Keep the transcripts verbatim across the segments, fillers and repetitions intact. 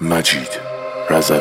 مجید رضوی.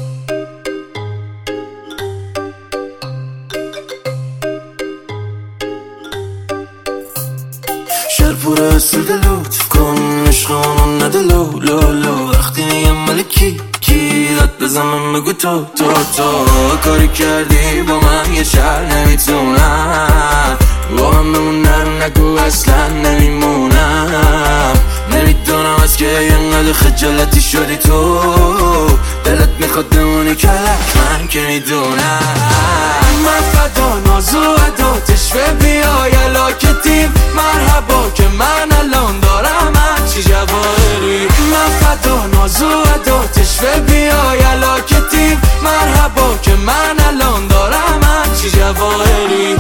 شهر پر اسود لطف کن عشقانو نده لو لو لو وقتی میگم ملکی کی داد بزنم بگو تو تو تو کاری کردی با من یه شهر نمیتونم با من بمونم نگو اصلا نمیمونم نمیدونم از که اینقدر خجالتی شدی تو دلت میخواد بمونی کلک من که میدونم من فدا نازو عداتش و بیای علاکتیم مرحبا که من الان دارم هرچی جواهری من فدا نازو عداتش و بیای علاکتیم مرحبا که من الان دارم هرچی جواهری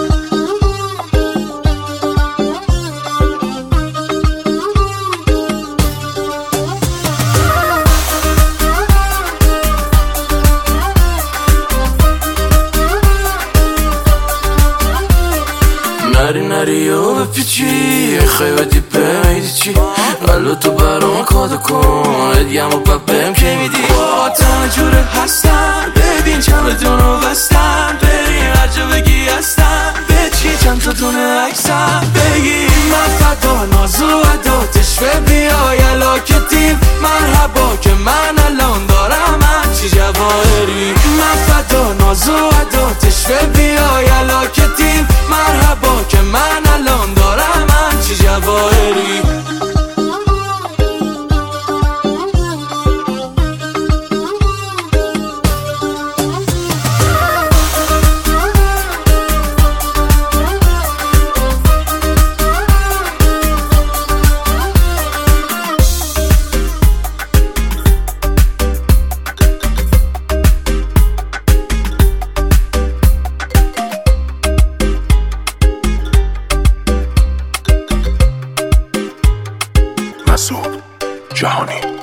نری نری و بپیچی خیلی دیپه میدی چی قلو تو برام کادو کن ادیم و پپم که میدی با تنه جوره هستم ببین چمدونو بستم بریم هر جا بگی هستم بچی چند تا دونه عکسم بگی من فدا نازو عداتش و بیای علاکتیم مرحبا که من الان دارم هرچی جواهری من فدا نازو عداتش و بیای علاکتیم مرحبا که من الان دارم هرچی جواهری مسعود جهانی.